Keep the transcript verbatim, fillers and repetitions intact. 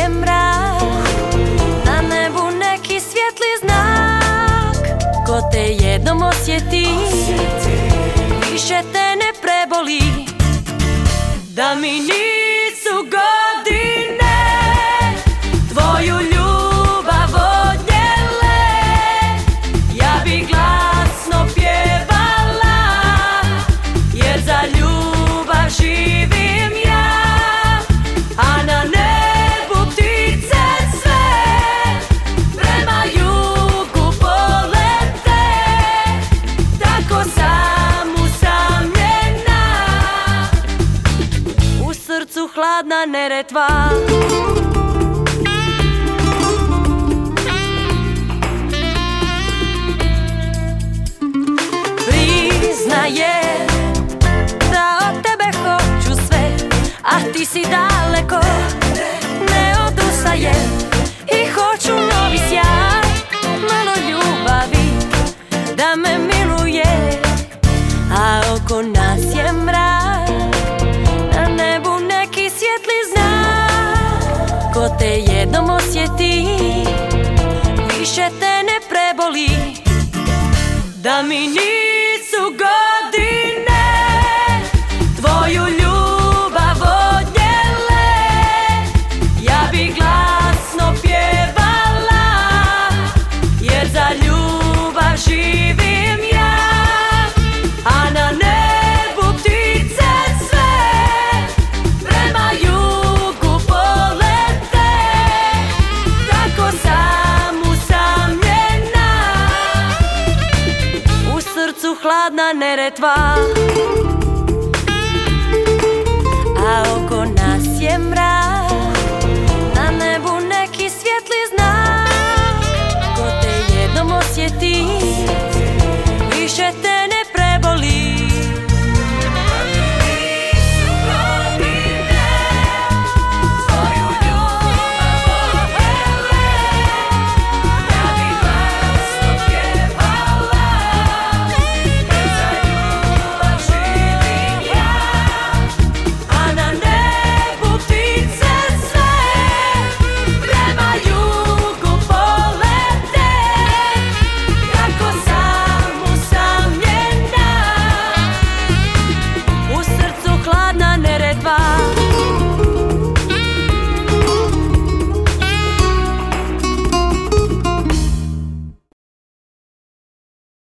je mrak, na nebu neki svjetli znak. Ko te jednom osjeti, više te ne preboli. Da mi nisu godine tvoju ljubav odnijele, ja bi glasno pjevala, jer za ljubav živim ja. A na nebu ptice sve prema jugu polete, tako sam usamljena, u srcu hladna Neretva. Priznajem da od tebe hoću sve, a ti si daleko, ne odustajem i hoću novi sjaj, malo ljubavi da me miluje. A oko nas je mrak, na nebu neki svjetli znak. Ko te jednom osjeti, više te ne preboli. Da mi nisu godine tvoju ljubav odnijele, ja bi glasno pjevala, jer za ljubav živim ja. A na nebu ptice sve prema jugu polete, tako sam usamljena, u srcu hladna Neretva.